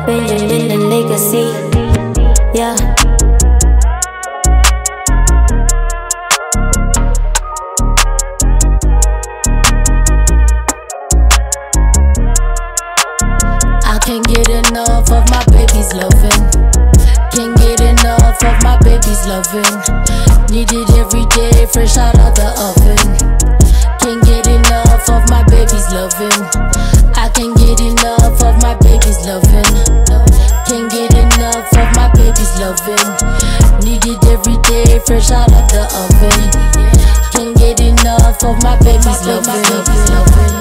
Benjamin Legacy, yeah. I can't get enough of my baby's loving. Can't get enough of my baby's loving. Need it every day, fresh out of the oven. Can't get enough of my baby's loving. I can't get enough of my baby's loving. Can't get enough of my baby's loving. Need it every day, fresh out of the oven. Can't get enough of my baby's loving.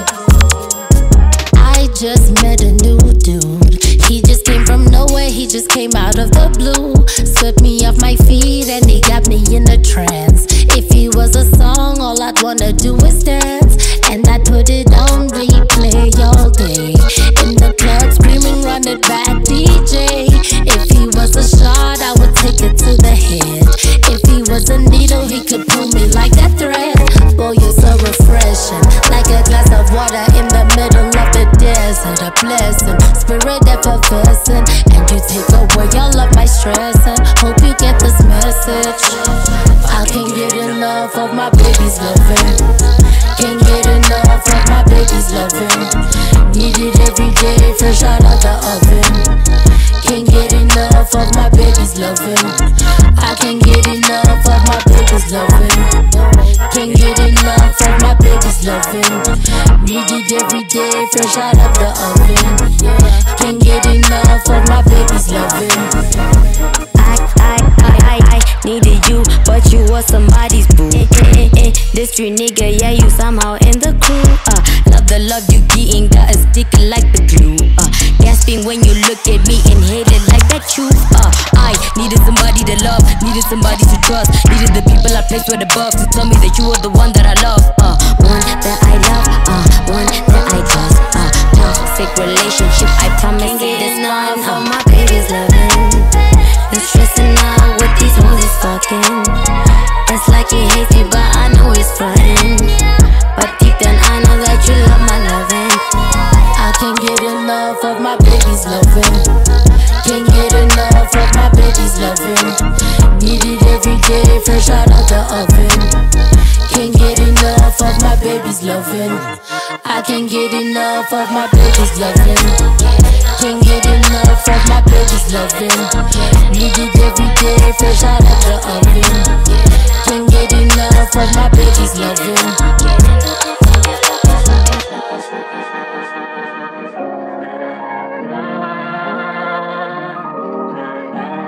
I just met a new dude. He just came from nowhere, he just came out of the blue. Swept me off my feet and he got me in a trance. If he was a song, all I'd wanna do is dance. And I'd put it on replay all day. In the club screaming, run it back, DJ. If he was a shot, I would take it to the head. If he was a needle, he could pull me like that thread. Boy, you're so refreshing, like a glass of water in the middle of the desert. A blessing, spirit effervescent, and you take away all of my stressing. Hope you get this message. I can't get enough of my baby's loving. Can't get enough of my baby's loving. Need it every day, fresh out of the oven. Can't get enough of my baby's loving. I can't get enough of my baby's loving. Can't get enough of my baby's loving. Need it every day, fresh out of the oven. Can't get enough of my baby's loving. I needed you, but you were somebody's boo. This street nigga, yeah, you somehow in the crew. Love the love you getting, got it sticking like the glue. Gasping when you look at me, inhaling like that truth. I needed somebody to love, needed somebody to trust. Needed the people I placed with the bucks to tell me that you were the one that I love. One that I love, one that I trust. Toxic relationship, I promise it is not for my baby's loving. Been stressing out with these hoes is fucking. It's like he hates me, but I know he's frontin'. But deep down I know that you love my loving. I can't get enough of my baby's loving. Can't get enough of my baby's loving. Need it every day, fresh out of the oven. Can't get enough of my baby's loving. I can't get enough of my baby's loving. Can't get enough of my baby's loving. Need it every day, fresh out of the oven. Can't get enough of my baby's loving.